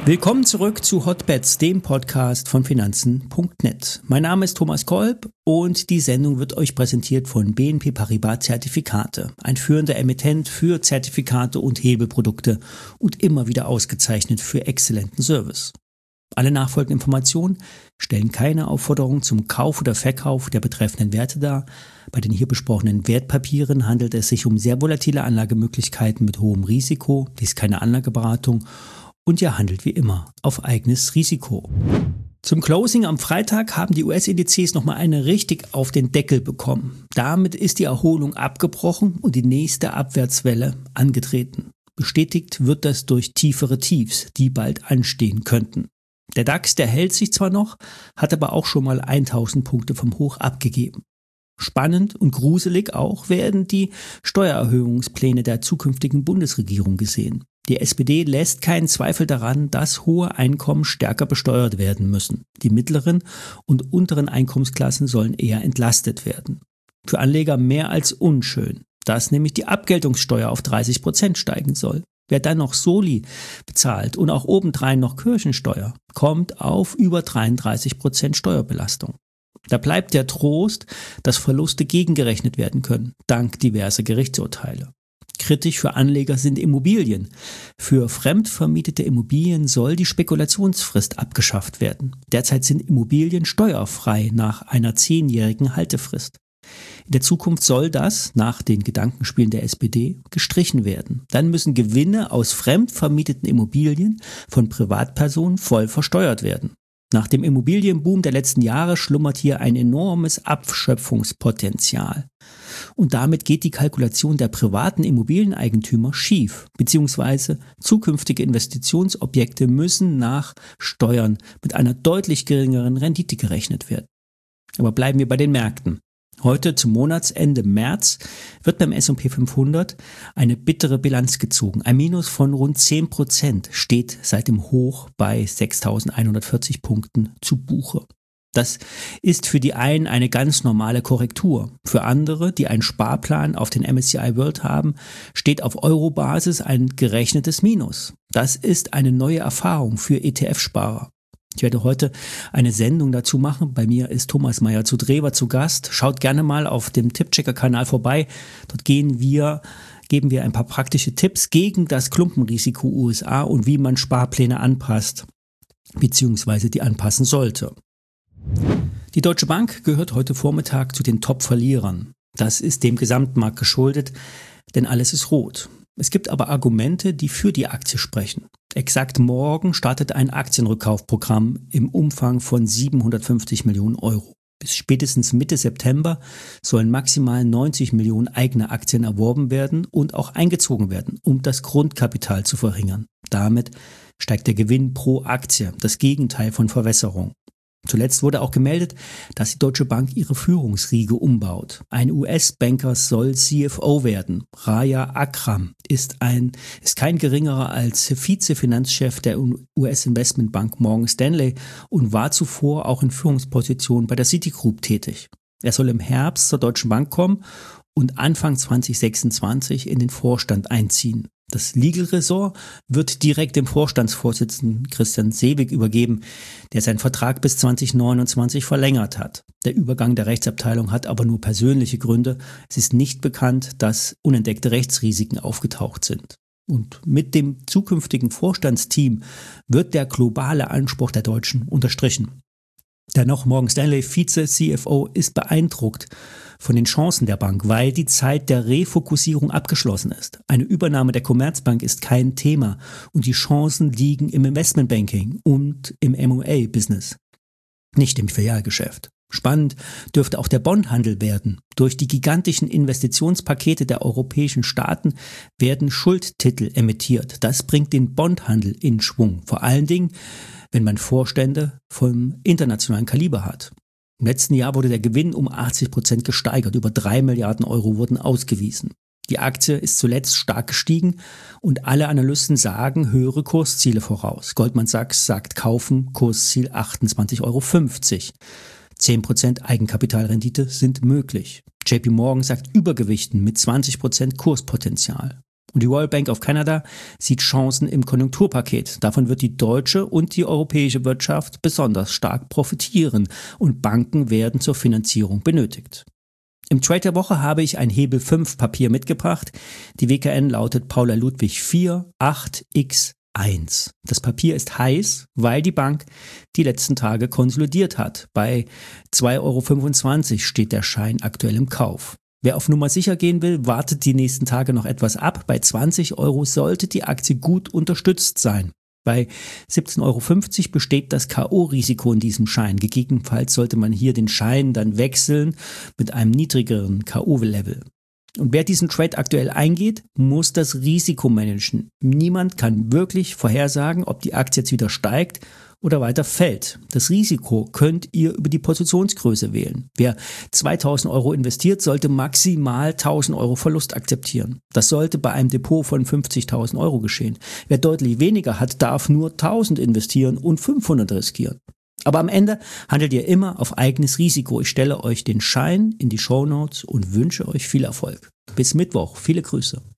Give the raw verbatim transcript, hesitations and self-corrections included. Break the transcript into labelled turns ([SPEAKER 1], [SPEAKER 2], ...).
[SPEAKER 1] Willkommen zurück zu Hotbets, dem Podcast von Finanzen Punkt net. Mein Name ist Thomas Kolb und die Sendung wird euch präsentiert von B N P Paribas Zertifikate, ein führender Emittent für Zertifikate und Hebelprodukte und immer wieder ausgezeichnet für exzellenten Service. Alle nachfolgenden Informationen stellen keine Aufforderung zum Kauf oder Verkauf der betreffenden Werte dar. Bei den hier besprochenen Wertpapieren handelt es sich um sehr volatile Anlagemöglichkeiten mit hohem Risiko, dies ist keine Anlageberatung und ihr handelt wie immer auf eigenes Risiko. Zum Closing am Freitag haben die U S-Indizes nochmal eine richtig auf den Deckel bekommen. Damit ist die Erholung abgebrochen und die nächste Abwärtswelle angetreten. Bestätigt wird das durch tiefere Tiefs, die bald anstehen könnten. Der DAX, der hält sich zwar noch, hat aber auch schon mal tausend Punkte vom Hoch abgegeben. Spannend und gruselig auch werden die Steuererhöhungspläne der zukünftigen Bundesregierung gesehen. Die S P D lässt keinen Zweifel daran, dass hohe Einkommen stärker besteuert werden müssen. Die mittleren und unteren Einkommensklassen sollen eher entlastet werden. Für Anleger mehr als unschön, dass nämlich die Abgeltungssteuer auf dreißig Prozent steigen soll. Wer dann noch Soli bezahlt und auch obendrein noch Kirchensteuer, kommt auf über dreiunddreißig Prozent Steuerbelastung. Da bleibt der Trost, dass Verluste gegengerechnet werden können, dank diverser Gerichtsurteile. Kritisch für Anleger sind Immobilien. Für fremdvermietete Immobilien soll die Spekulationsfrist abgeschafft werden. Derzeit sind Immobilien steuerfrei nach einer zehnjährigen Haltefrist. In der Zukunft soll das, nach den Gedankenspielen der S P D, gestrichen werden. Dann müssen Gewinne aus fremdvermieteten Immobilien von Privatpersonen voll versteuert werden. Nach dem Immobilienboom der letzten Jahre schlummert hier ein enormes Abschöpfungspotenzial. Und damit geht die Kalkulation der privaten Immobilieneigentümer schief, beziehungsweise zukünftige Investitionsobjekte müssen nach Steuern mit einer deutlich geringeren Rendite gerechnet werden. Aber bleiben wir bei den Märkten. Heute zum Monatsende März wird beim S und P fünfhundert eine bittere Bilanz gezogen. Ein Minus von rund zehn Prozent steht seit dem Hoch bei sechstausendeinhundertvierzig Punkten zu Buche. Das ist für die einen eine ganz normale Korrektur. Für andere, die einen Sparplan auf den M S C I World haben, steht auf Euro-Basis ein gerechnetes Minus. Das ist eine neue Erfahrung für E T F-Sparer. Ich werde heute eine Sendung dazu machen. Bei mir ist Thomas Meyer zu Drewer zu Gast. Schaut gerne mal auf dem Tippchecker-Kanal vorbei. Dort gehen wir, geben wir ein paar praktische Tipps gegen das Klumpenrisiko U S A und wie man Sparpläne anpasst, beziehungsweise die anpassen sollte. Die Deutsche Bank gehört heute Vormittag zu den Top-Verlierern. Das ist dem Gesamtmarkt geschuldet, denn alles ist rot. Es gibt aber Argumente, die für die Aktie sprechen. Exakt morgen startet ein Aktienrückkaufprogramm im Umfang von siebenhundertfünfzig Millionen Euro. Bis spätestens Mitte September sollen maximal neunzig Millionen eigene Aktien erworben werden und auch eingezogen werden, um das Grundkapital zu verringern. Damit steigt der Gewinn pro Aktie, das Gegenteil von Verwässerung. Zuletzt wurde auch gemeldet, dass die Deutsche Bank ihre Führungsriege umbaut. Ein U S-Banker soll C F O werden. Raja Akram ist ein ist kein geringerer als Vizefinanzchef der U S-Investmentbank Morgan Stanley und war zuvor auch in Führungspositionen bei der Citigroup tätig. Er soll im Herbst zur Deutschen Bank kommen und Anfang zwanzig sechsundzwanzig in den Vorstand einziehen. Das Legal Ressort wird direkt dem Vorstandsvorsitzenden Christian Sewig übergeben, der seinen Vertrag bis zwanzig neunundzwanzig verlängert hat. Der Übergang der Rechtsabteilung hat aber nur persönliche Gründe. Es ist nicht bekannt, dass unentdeckte Rechtsrisiken aufgetaucht sind. Und mit dem zukünftigen Vorstandsteam wird der globale Anspruch der Deutschen unterstrichen. Dennoch, Morgan Stanley Vize-C F O ist beeindruckt von den Chancen der Bank, weil die Zeit der Refokussierung abgeschlossen ist. Eine Übernahme der Commerzbank ist kein Thema und die Chancen liegen im Investmentbanking und im M und A-Business, nicht im Filialgeschäft. Spannend dürfte auch der Bondhandel werden. Durch die gigantischen Investitionspakete der europäischen Staaten werden Schuldtitel emittiert. Das bringt den Bondhandel in Schwung. Vor allen Dingen, wenn man Vorstände vom internationalen Kaliber hat. Im letzten Jahr wurde der Gewinn um achtzig Prozent gesteigert. Über drei Milliarden Euro wurden ausgewiesen. Die Aktie ist zuletzt stark gestiegen und alle Analysten sagen höhere Kursziele voraus. Goldman Sachs sagt kaufen, Kursziel achtundzwanzig Euro fünfzig. zehn Prozent Eigenkapitalrendite sind möglich. J P Morgan sagt Übergewichten mit zwanzig Prozent Kurspotenzial. Und die Royal Bank of Canada sieht Chancen im Konjunkturpaket. Davon wird die deutsche und die europäische Wirtschaft besonders stark profitieren und Banken werden zur Finanzierung benötigt. Im Trade der Woche habe ich ein Hebel fünf Papier mitgebracht. Die W K N lautet Paula Ludwig vier acht X eins. Das Papier ist heiß, weil die Bank die letzten Tage konsolidiert hat. Bei zwei Euro fünfundzwanzig steht der Schein aktuell im Kauf. Wer auf Nummer sicher gehen will, wartet die nächsten Tage noch etwas ab. Bei zwanzig Euro sollte die Aktie gut unterstützt sein. Bei siebzehn Euro fünfzig besteht das K O-Risiko in diesem Schein. Gegebenenfalls sollte man hier den Schein dann wechseln mit einem niedrigeren K O-Level. Und wer diesen Trade aktuell eingeht, muss das Risiko managen. Niemand kann wirklich vorhersagen, ob die Aktie jetzt wieder steigt oder weiter fällt. Das Risiko könnt ihr über die Positionsgröße wählen. Wer zweitausend Euro investiert, sollte maximal tausend Euro Verlust akzeptieren. Das sollte bei einem Depot von fünfzigtausend Euro geschehen. Wer deutlich weniger hat, darf nur tausend investieren und fünfhundert riskieren. Aber am Ende handelt ihr immer auf eigenes Risiko. Ich stelle euch den Schein in die Shownotes und wünsche euch viel Erfolg. Bis Mittwoch. Viele Grüße.